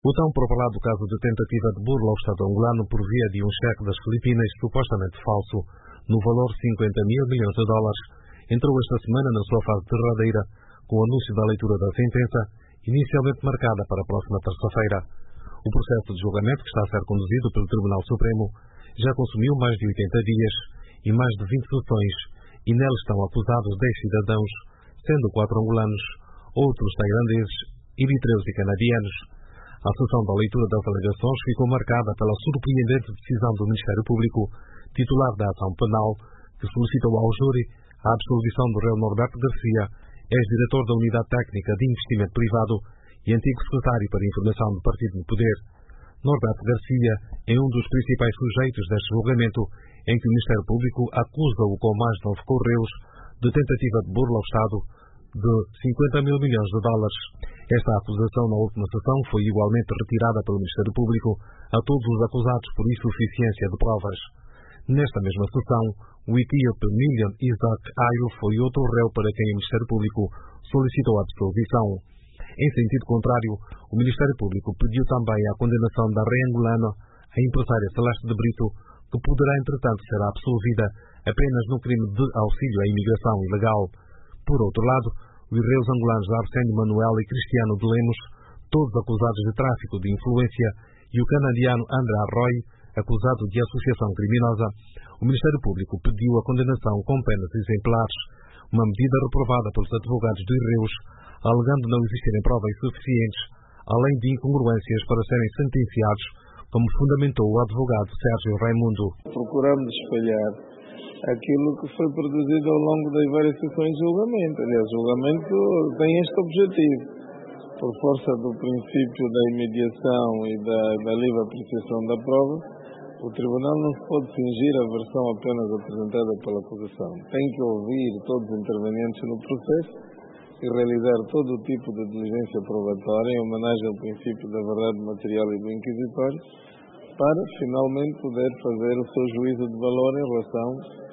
O tão propalado caso de tentativa de burla ao Estado angolano por via de um cheque das Filipinas supostamente falso, no valor de 50 mil milhões de dólares, entrou esta semana na sua fase derradeira, com o anúncio da leitura da sentença, inicialmente marcada para a próxima terça-feira. O processo de julgamento, que está a ser conduzido pelo Tribunal Supremo, já consumiu mais de 80 dias e mais de 20 sessões, e nele estão acusados 10 cidadãos, sendo 4 angolanos, outros tailandeses, eritreus e canadianos. A sessão da leitura das alegações ficou marcada pela surpreendente decisão do Ministério Público, titular da ação penal, que solicitou ao júri a absolvição do réu Norberto Garcia, ex-diretor da Unidade Técnica de Investimento Privado e antigo secretário para a Informação do Partido no Poder. Norberto Garcia é um dos principais sujeitos deste julgamento, em que o Ministério Público acusa-o com mais de 9 correios de tentativa de burla ao Estado de 50 mil milhões de dólares. Esta acusação na última sessão foi igualmente retirada pelo Ministério Público a todos os acusados por insuficiência de provas. Nesta mesma sessão, o etíope Million Isaac Ayo foi outro réu para quem o Ministério Público solicitou a absolvição. Em sentido contrário, o Ministério Público pediu também a condenação da rei angolana, a empresária Celeste de Brito, que poderá entretanto ser absolvida apenas no crime de auxílio à imigração ilegal. Por outro lado, os reus angolanos Arsénio Manuel e Cristiano de Lemos, todos acusados de tráfico de influência, e o canadiano André Arroy, acusado de associação criminosa, o Ministério Público pediu a condenação com penas exemplares, uma medida reprovada pelos advogados dos reus, alegando não existirem provas suficientes, além de incongruências para serem sentenciados, como fundamentou o advogado Sérgio Raimundo. Procuramos espalhar aquilo que foi produzido ao longo das várias sessões de julgamento. Aliás, o julgamento tem este objetivo. Por força do princípio da imediação e da livre apreciação da prova, o Tribunal não se pode cingir à versão apenas apresentada pela acusação. Tem que ouvir todos os intervenientes no processo e realizar todo o tipo de diligência probatória em homenagem ao princípio da verdade material e do inquisitório, para finalmente poder fazer o seu juízo de valor em relação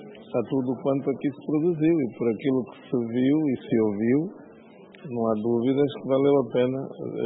a tudo quanto aqui se produziu, e por aquilo que se viu e se ouviu, não há dúvidas que valeu a pena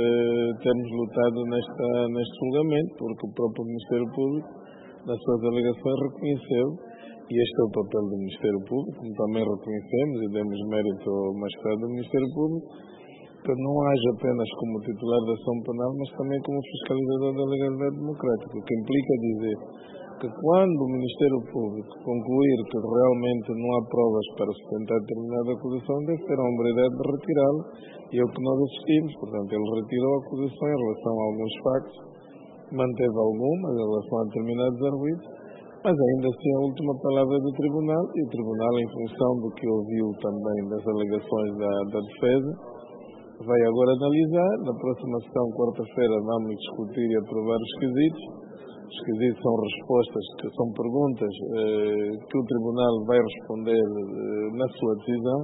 termos lutado neste julgamento, porque o próprio Ministério Público, nas suas alegações, reconheceu, e este é o papel do Ministério Público, como também reconhecemos e demos mérito ao magistrado do Ministério Público, que não age apenas como titular da ação penal, mas também como fiscalizador da legalidade democrática, o que implica dizer que quando o Ministério Público concluir que realmente não há provas para sustentar determinada acusação, deve ter a hombridade de retirá-la, e é o que nós assistimos. Portanto, ele retirou a acusação em relação a alguns factos, manteve algumas em relação a determinados arguidos, mas ainda assim a última palavra do Tribunal, e o Tribunal, em função do que ouviu também das alegações da defesa, vai agora analisar. Na próxima sessão, quarta-feira, vamos discutir e aprovar os quesitos. Os quesitos são respostas, que são perguntas que o Tribunal vai responder na sua decisão,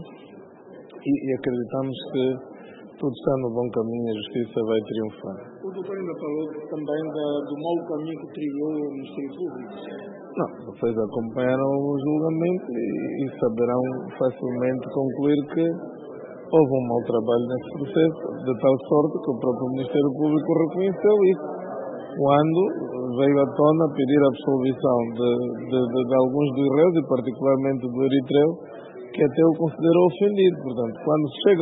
e acreditamos que tudo está no bom caminho e a Justiça vai triunfar. O doutor ainda falou também do mau caminho que trilhou o Ministério Público. Não, vocês acompanharam o julgamento e saberão facilmente concluir que houve um mau trabalho nesse processo, de tal sorte que o próprio Ministério Público reconheceu isso, quando veio à tona pedir a absolvição de alguns dos réus, e particularmente do eritreu, que até o considerou ofendido. Portanto, quando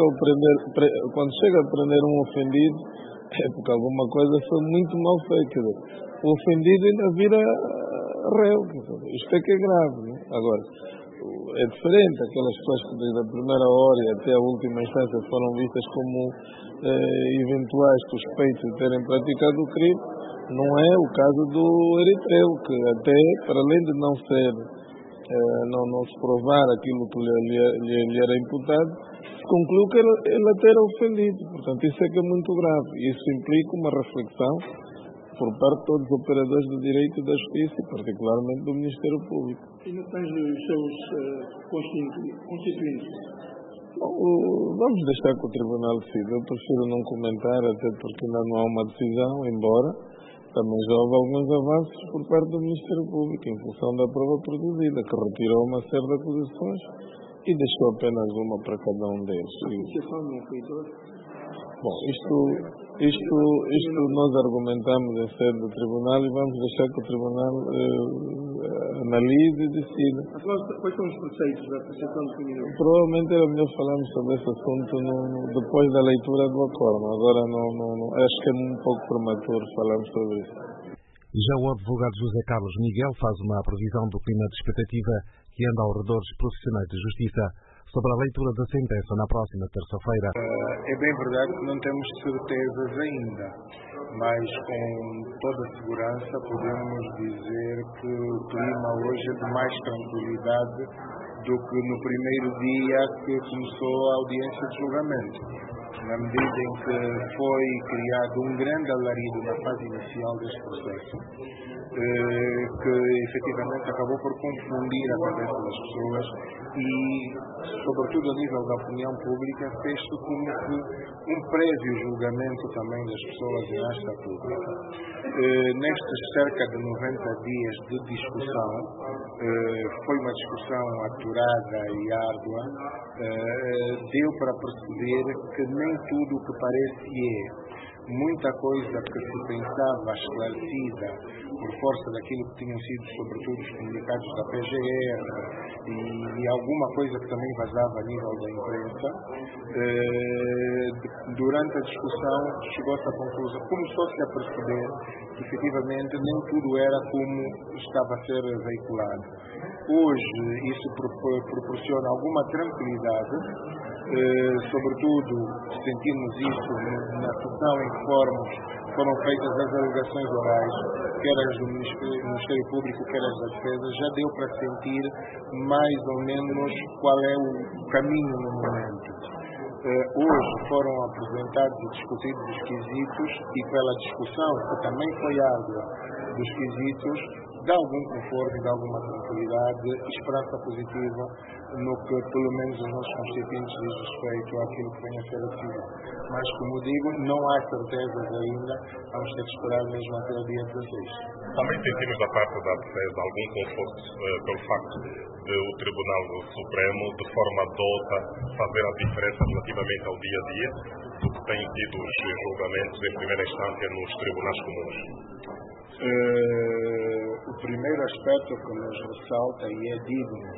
chega a prender um ofendido, é porque alguma coisa foi muito mal feita. O ofendido ainda vira réu. Isto é que é grave, não é? Agora, é diferente aquelas pessoas que desde a primeira hora e até a última instância foram vistas como eventuais suspeitos de terem praticado o crime. Não é o caso do eritreu, que até, para além de não ser, não se provar aquilo que lhe era imputado, se concluiu que ele até era ofendido. Portanto, isso é que é muito grave. Isso implica uma reflexão por parte de todos os operadores do direito e da justiça, e particularmente do Ministério Público. E não tens os seus constituintes? Bom, vamos deixar que o Tribunal decida. Eu prefiro não comentar, até porque ainda não há uma decisão, embora também já houve alguns avanços por parte do Ministério Público, em função da prova produzida, que retirou uma série de acusações e deixou apenas uma para cada um deles. A associação não foi toda? Bom, isto Isto nós argumentamos em sede do Tribunal e vamos deixar que o Tribunal analise e decida. Quais são os preceitos da apreciação do criminoso? Provavelmente era melhor falarmos sobre esse assunto depois da leitura do acordo. Agora acho que é um pouco prematuro falarmos sobre isso. Já o advogado José Carlos Miguel faz uma previsão do clima de expectativa que anda ao redor dos profissionais de justiça sobre a leitura da sentença na próxima terça-feira. É bem verdade que não temos certezas ainda, mas com toda a segurança podemos dizer que o clima hoje é de mais tranquilidade do que no primeiro dia que começou a audiência de julgamento. Na medida em que foi criado um grande alarido na fase inicial deste processo, que efetivamente acabou por confundir a cabeça das pessoas e, sobretudo a nível da opinião pública, fez-se como que um prévio julgamento também das pessoas em asta pública. Nestes cerca de 90 dias de discussão, foi uma discussão aturada e árdua, deu para perceber que nem tudo o que parece é. Muita coisa que se pensava esclarecida por força daquilo que tinham sido, sobretudo, os comunicados da PGR e alguma coisa que também vazava a nível da imprensa, durante a discussão chegou-se à conclusão, começou-se a perceber que efetivamente nem tudo era como estava a ser veiculado. Hoje isso proporciona alguma tranquilidade, sobretudo sentimos isso na sessão em que foram feitas as alegações orais, quer as do Ministério Público, quer as da Defesa, já deu para sentir mais ou menos qual é o caminho no momento. Hoje foram apresentados e discutidos os quesitos e pela discussão, que também foi árdua, dos quesitos, dá algum conforto, dá alguma tranquilidade e esperança positiva no que pelo menos os nossos constituintes diz respeito àquilo que venha a ser a decisão. Mas, como digo, não há certezas ainda, vamos ter que esperar mesmo até o dia 16. Também sentimos da parte da defesa algum conforto pelo facto de o Tribunal Supremo, de forma adulta, fazer a diferença relativamente ao dia a dia do que têm sido os julgamentos em primeira instância nos tribunais comuns. O primeiro aspecto que nos ressalta e é digno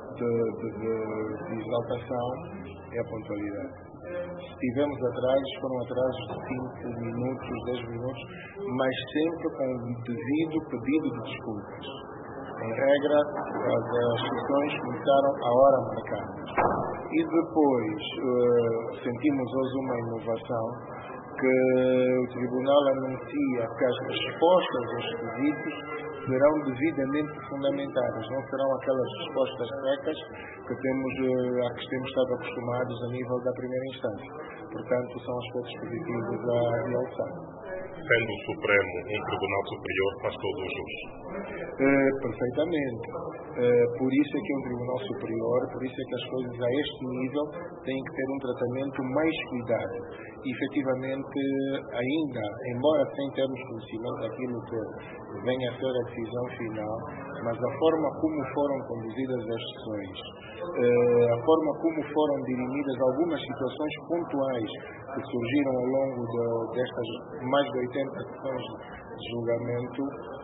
de exaltação é a pontualidade. Se tivemos atrasos, foram atrasos de 5 minutos, 10 minutos, mas sempre com o devido pedido de desculpas. Em regra, as sessões começaram à hora marcada. E depois sentimos hoje uma inovação, que o Tribunal anuncia que as respostas aos quesitos serão devidamente fundamentadas, não serão aquelas respostas secas a que temos estado acostumados a nível da primeira instância. Portanto, são aspectos positivos a realçar. Sendo o Supremo um Tribunal Superior, faz todo o jus. Perfeitamente. Por isso é que é um Tribunal Superior, por isso é que as coisas a este nível têm que ter um tratamento mais cuidado. E, efetivamente, ainda, embora sem termos conhecimento daquilo que venha a ser a decisão final, mas a forma como foram conduzidas as sessões, a forma como foram dirimidas algumas situações pontuais que surgiram ao longo destas mais de 80 sessões de julgamento,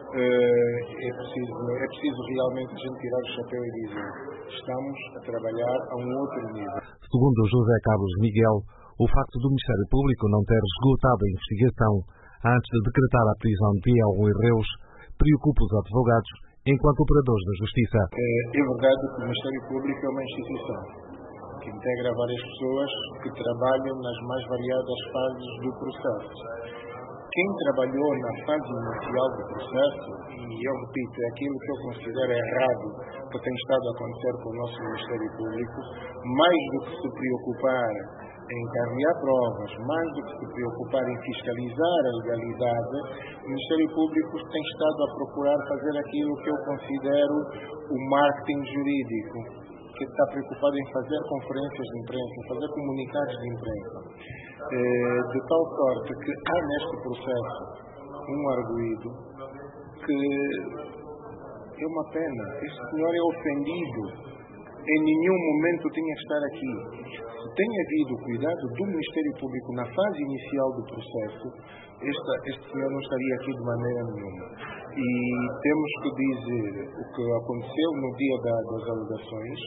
é preciso realmente a gente tirar o chapéu e dizer: estamos a trabalhar a um outro nível. Segundo José Carlos Miguel, o facto do Ministério Público não ter esgotado a investigação antes de decretar a prisão de Elmo e Reus preocupa os advogados enquanto operadores da Justiça. É verdade que o Ministério Público é uma instituição que integra várias pessoas que trabalham nas mais variadas fases do processo. Quem trabalhou na fase inicial do processo, e eu repito, é aquilo que eu considero errado que tem estado a acontecer com o nosso Ministério Público, mais do que se preocupar em encaminhar provas, mais do que se preocupar em fiscalizar a legalidade, o Ministério Público tem estado a procurar fazer aquilo que eu considero o marketing jurídico, que está preocupado em fazer conferências de imprensa, em fazer comunicados de imprensa, de tal sorte que há neste processo um arguido que é uma pena. Este senhor é ofendido em nenhum momento tinha que estar aqui. Se tem havido cuidado do Ministério Público na fase inicial do processo, este senhor não estaria aqui de maneira nenhuma. E temos que dizer o que aconteceu no dia das alegações.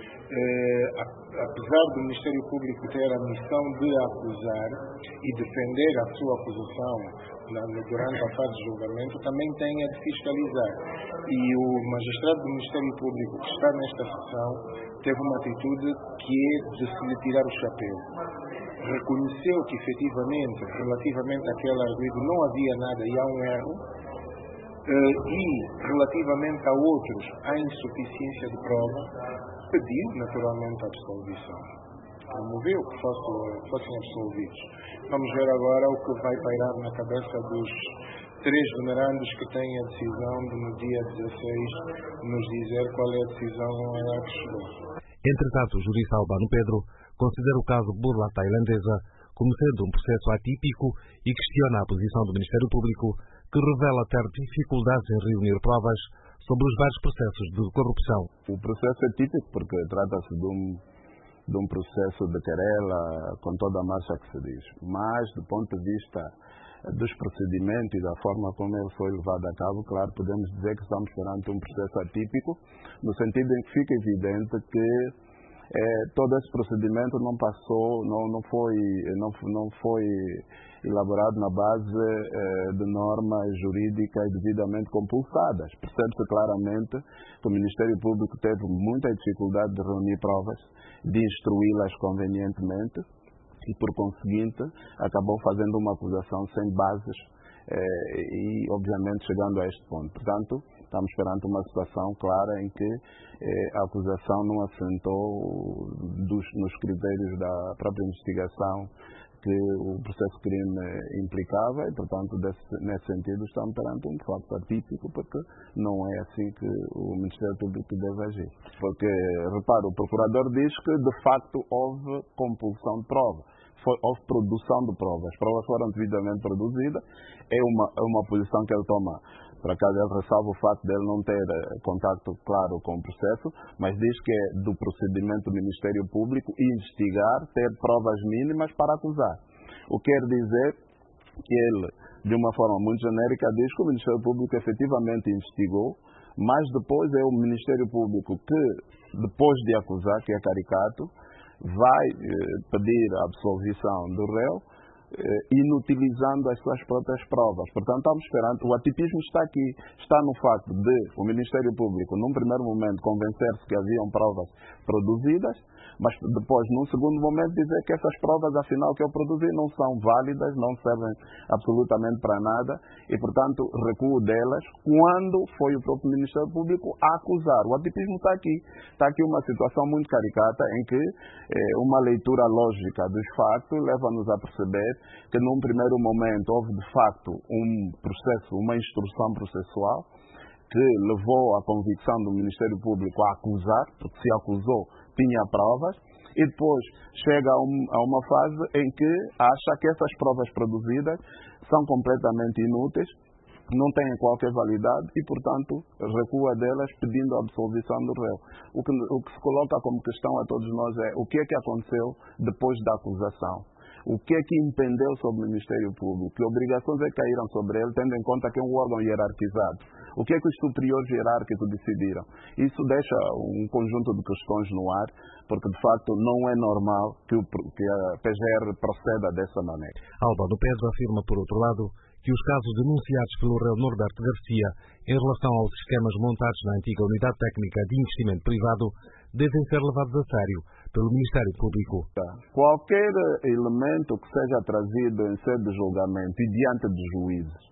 Apesar do Ministério Público ter a missão de acusar e defender a sua acusação durante a fase de julgamento, também tem a de fiscalizar. E o magistrado do Ministério Público que está nesta sessão teve uma atitude que é de se lhe tirar o chapéu. Reconheceu que efetivamente, relativamente àquele arguido, não havia nada e há um erro, e relativamente a outros há insuficiência de prova, pediu naturalmente a absolvição. Promoveu que fossem absolvidos. Vamos ver agora o que vai pairar na cabeça dos 3 venerandos que têm a decisão de, no dia 16, nos dizer qual é a decisão a que chegou. Entretanto, o jurista Albano Pedro considera o caso Burla Tailandesa como sendo um processo atípico e questiona a posição do Ministério Público, que revela ter dificuldades em reunir provas sobre os vários processos de corrupção. O processo é típico porque trata-se de um processo de querela com toda a marcha que se diz. Mas, do ponto de vista dos procedimentos e da forma como ele foi levado a cabo, claro, podemos dizer que estamos perante um processo atípico, no sentido em que fica evidente que todo esse procedimento não foi elaborado na base de normas jurídicas devidamente compulsadas. Percebe-se claramente que o Ministério Público teve muita dificuldade de reunir provas, de instruí-las convenientemente e, por conseguinte, acabou fazendo uma acusação sem bases e, obviamente, chegando a este ponto. Portanto, estamos perante uma situação clara em que a acusação não assentou nos critérios da própria investigação que o processo de crime implicava e, portanto, nesse sentido, estamos perante um facto atípico, porque não é assim que o Ministério Público deve agir. Porque, repara, o procurador diz que, de facto, houve compulsão de prova. Houve produção de provas. As provas foram devidamente produzidas. É uma posição que ele toma. Por acaso, ele ressalva o facto de ele não ter contacto claro com o processo, mas diz que é do procedimento do Ministério Público investigar, ter provas mínimas para acusar. O que quer dizer que ele, de uma forma muito genérica, diz que o Ministério Público efetivamente investigou, mas depois é o Ministério Público que, depois de acusar, que é caricato, vai pedir a absolvição do réu, inutilizando as suas próprias provas. Portanto, estamos esperando. O atipismo está aqui, está no facto de o Ministério Público, num primeiro momento, convencer-se que haviam provas produzidas, mas depois, num segundo momento, dizer que essas provas, afinal, que eu produzi, não são válidas, não servem absolutamente para nada e, portanto, recuo delas quando foi o próprio Ministério Público a acusar. O atipismo está aqui. Está aqui uma situação muito caricata em que uma leitura lógica dos factos leva-nos a perceber que, num primeiro momento, houve, de facto, um processo, uma instrução processual que levou à convicção do Ministério Público a acusar, porque se acusou, tinha provas, e depois chega a uma fase em que acha que essas provas produzidas são completamente inúteis, não têm qualquer validade e, portanto, recua delas pedindo a absolvição do réu. O que se coloca como questão a todos nós é o que é que aconteceu depois da acusação. O que é que impendeu sobre o Ministério Público? Que obrigações é que caíram sobre ele, tendo em conta que é um órgão hierarquizado? O que é que os superiores hierárquicos decidiram? Isso deixa um conjunto de questões no ar, porque de facto não é normal que a PGR proceda dessa maneira. Albano Pedro afirma, por outro lado, que os casos denunciados pelo réu Norberto Garcia em relação aos esquemas montados na antiga Unidade Técnica de Investimento Privado devem ser levados a sério pelo Ministério Público. Qualquer elemento que seja trazido em sede de julgamento e diante de juízes,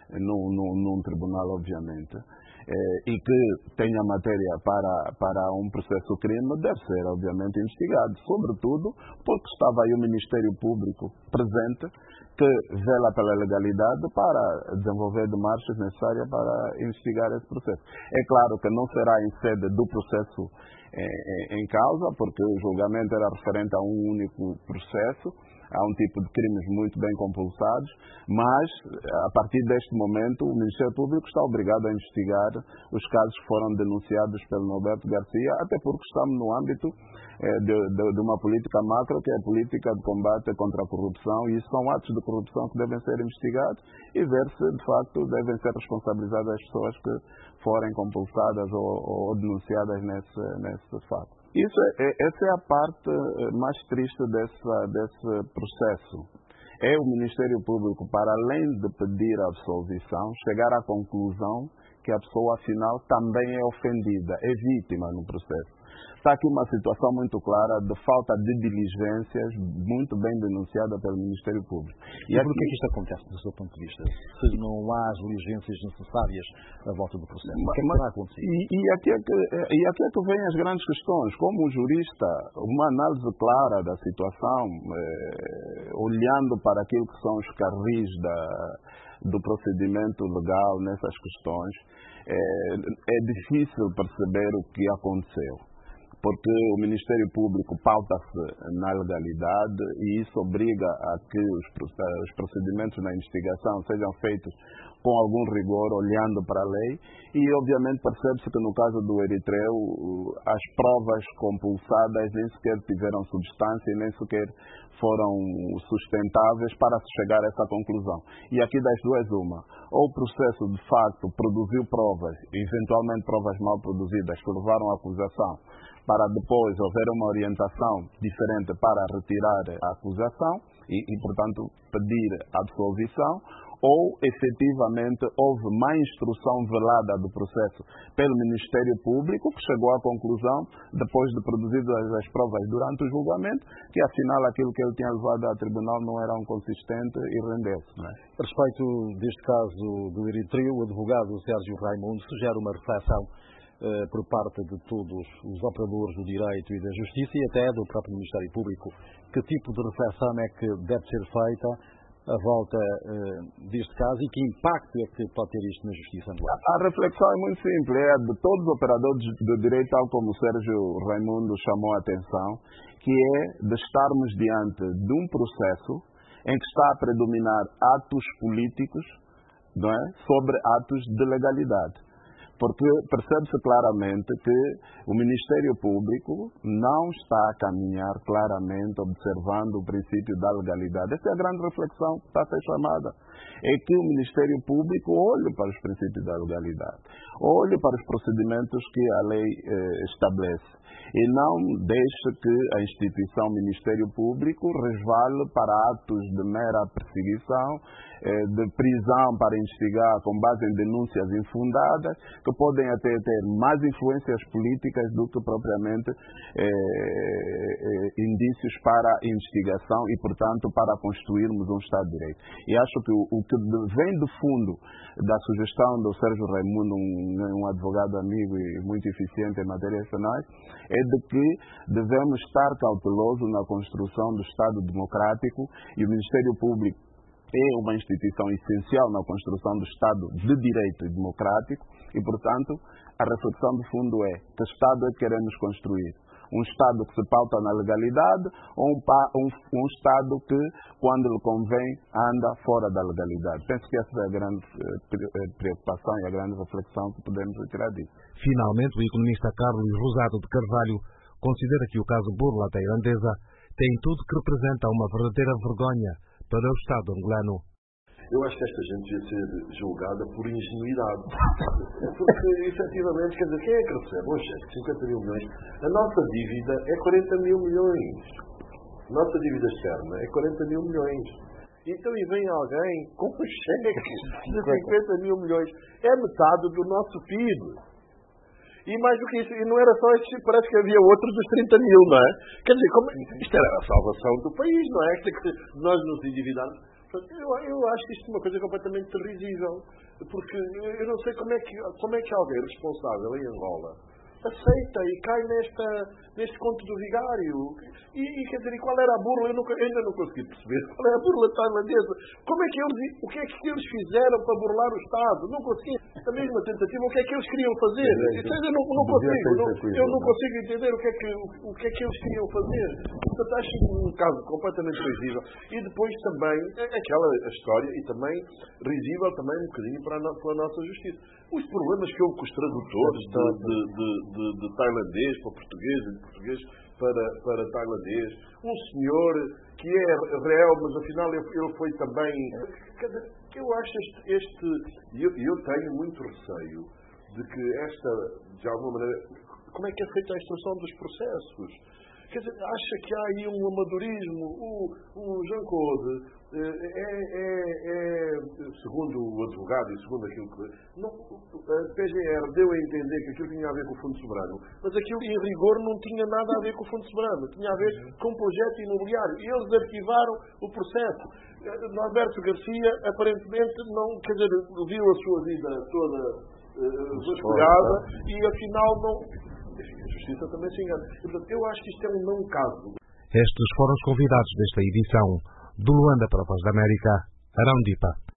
num tribunal, obviamente, e que tenha matéria para um processo crime, deve ser, obviamente, investigado. Sobretudo porque estava aí o Ministério Público presente, que vela pela legalidade para desenvolver demarches necessárias para investigar esse processo. É claro que não será em sede do processo em causa, porque o julgamento era referente a um único processo, há um tipo de crimes muito bem compulsados, mas a partir deste momento o Ministério Público está obrigado a investigar os casos que foram denunciados pelo Norberto Garcia, até porque estamos no âmbito de uma política macro, que é a política de combate contra a corrupção, e isso são atos de corrupção que devem ser investigados e ver se, de facto, devem ser responsabilizadas as pessoas que forem compulsadas ou denunciadas nesse fato. Essa é a parte mais triste desse processo. É o Ministério Público, para além de pedir a absolvição, chegar à conclusão que a pessoa, afinal, também é ofendida, é vítima no processo. Está aqui uma situação muito clara de falta de diligências, muito bem denunciada pelo Ministério Público. E por que isso acontece, do seu ponto de vista? Se não há as diligências necessárias à volta do processo, o que é que vai acontecer? E aqui é que vêm as grandes questões. Como jurista, uma análise clara da situação, olhando para aquilo que são os carris do procedimento legal nessas questões, é difícil perceber o que aconteceu. Porque o Ministério Público pauta-se na legalidade e isso obriga a que os procedimentos na investigação sejam feitos com algum rigor, olhando para a lei, e obviamente percebe-se que no caso do Eritreu as provas compulsadas nem sequer tiveram substância e nem sequer foram sustentáveis para se chegar a essa conclusão. E aqui das duas uma, ou o processo de facto produziu provas, eventualmente provas mal produzidas que levaram à acusação, para depois haver uma orientação diferente para retirar a acusação e portanto, pedir a absolvição, ou efetivamente houve má instrução velada do processo pelo Ministério Público, que chegou à conclusão, depois de produzidas as provas durante o julgamento, que afinal aquilo que ele tinha levado ao tribunal não era consistente e rendeu-se. A respeito deste caso do Eritreu, o advogado Sérgio Raimundo sugere uma reflexão por parte de todos os operadores do direito e da justiça e até do próprio Ministério Público. Que tipo de reflexão é que deve ser feita à volta deste caso e que impacto é que pode ter isto na justiça? A reflexão é muito simples, é de todos os operadores do direito, tal como o Sérgio Raimundo chamou a atenção, que é de estarmos diante de um processo em que está a predominar atos políticos, não é, sobre atos de legalidade. Porque percebe-se claramente que o Ministério Público não está a caminhar claramente observando o princípio da legalidade. Essa é a grande reflexão que está a ser chamada. É que o Ministério Público olhe para os princípios da legalidade, olhe para os procedimentos que a lei estabelece e não deixe que a instituição Ministério Público resvale para atos de mera perseguição, de prisão para investigar com base em denúncias infundadas, que podem até ter mais influências políticas do que propriamente indícios para investigação e, portanto, para construirmos um Estado de Direito. E acho que o que vem do fundo da sugestão do Sérgio Raimundo, um advogado amigo e muito eficiente em matérias penais, é de que devemos estar cautelosos na construção do Estado democrático e o Ministério Público é uma instituição essencial na construção do Estado de Direito e democrático e, portanto, a reflexão de fundo é que Estado é que queremos construir? Um Estado que se pauta na legalidade ou um Estado que, quando lhe convém, anda fora da legalidade? Penso que essa é a grande preocupação e a grande reflexão que podemos retirar disso. Finalmente, o economista Carlos Rosado de Carvalho considera que o caso Burla tailandesa tem tudo que representa uma verdadeira vergonha para o Estado angolano. Eu acho que esta gente devia ser julgada por ingenuidade. Porque, efetivamente, quer dizer, quem é que recebe um cheque de 50 mil milhões? A nossa dívida é 40 mil milhões. A nossa dívida externa é 40 mil milhões. Então, e vem alguém com um cheque de 50 mil milhões. É metade do nosso PIB. E mais do que isso, e não era só este, parece que havia outro dos 30 mil, não é? Quer dizer, isto era a salvação do país, não é? Nós nos endividarmos. Eu acho que isto é uma coisa completamente terrível, porque eu não sei como é que alguém responsável em Angola aceita e cai neste conto do vigário. E quer dizer, e qual era a burla? Eu ainda não consegui perceber qual é a burla tailandesa. O que é que eles fizeram para burlar o Estado? Não consegui. a mesma tentativa, o que é que eles queriam fazer? Eu não consigo entender o que é que eles queriam fazer. Portanto, acho um caso completamente risível. E depois também, aquela história, e também risível também um bocadinho para a nossa justiça. Os problemas que houve com os tradutores de tailandês para português, de português para tailandês. Um senhor que é réu, mas afinal ele foi também... Eu acho eu tenho muito receio de que de alguma maneira, como é que é feita a instrução dos processos? Quer dizer, acha que há aí um amadorismo? O Jean-Claude segundo o advogado e segundo aquilo que... a PGR deu a entender que aquilo tinha a ver com o Fundo Soberano, mas aquilo, em rigor, não tinha nada a ver com o Fundo Soberano, tinha a ver com um projeto imobiliário. E eles arquivaram o processo. Norberto Garcia, aparentemente, não, quer dizer, viu a sua vida toda vasculhada e, afinal, não... Enfim, a Justiça também se engana. Portanto, eu acho que isto é um não caso. Estes foram os convidados desta edição. Do Luanda para a Voz da América, Arão Dipa.